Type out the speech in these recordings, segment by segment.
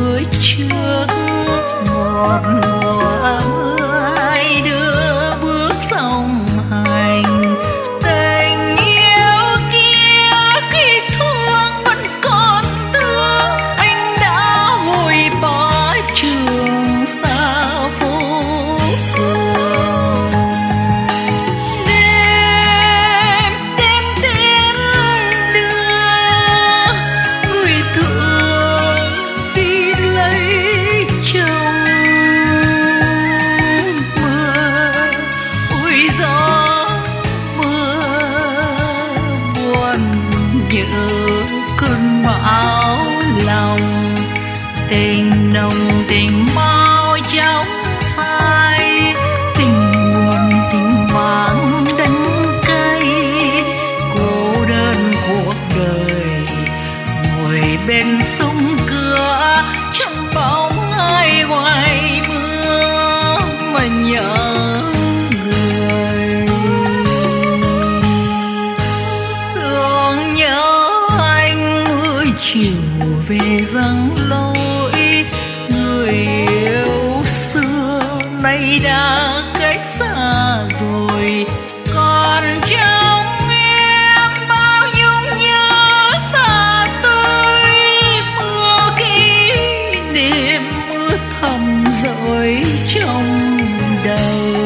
mới trước một mùa mưa hai đứa bước song hành. Tình yêu kia khi thương vẫn còn thương, anh đã vội bỏ trường xa phố phường. Đêm đêm tiến đưa người thương đi lấy chồng. Mưa ôi gió mưa buồn nhớ cơn bão lòng. Tình nồng tình mau chóng phai, tình buồn tình vàng đắng cay. Cô đơn cuộc đời ngồi bên sông cửa, trong bóng ai ngoài mưa mà nhớ người. Thương nhớ anh mưa chiều về giăng lối, người yêu xưa nay đã cách xa rồi. Còn trong em bao nhung nhớ ta tươi, mưa kỷ niệm mưa thầm rồi trong đời.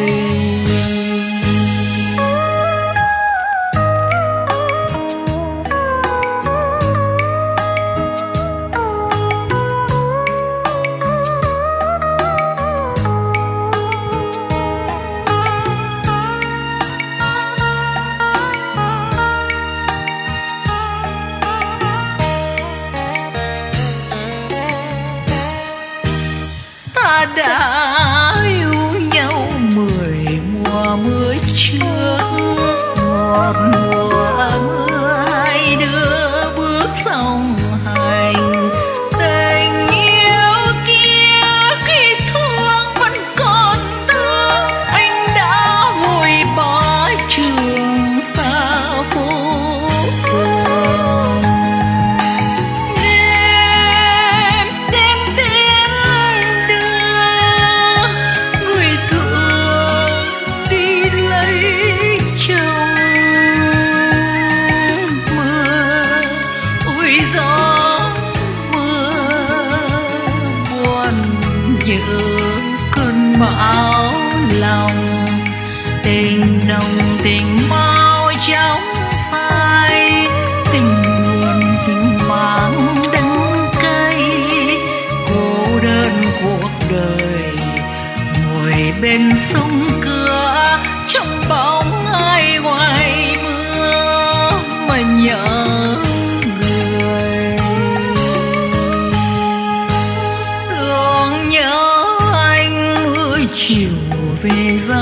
Ta đã yêu nhau 10 mùa mới trước một mùa mưa hai đứa bước song hành. Tình yêu kia khi thương vẫn còn thương, anh đã vội bỏ trường xa phố phường. Đêm đêm tiến đưa người thương đi lấy chồng. Mưa ôi gió mưa buồn nhớ cơn bão lòng. Tình nồng tình mau chóng phai, tình buồn tình vàng đắng cay. Cô đơn cuộc đời ngồi bên sông cửa, trong bóng ai ngoài mưa mà nhớ người. Thương nhớ anh mưa chiều về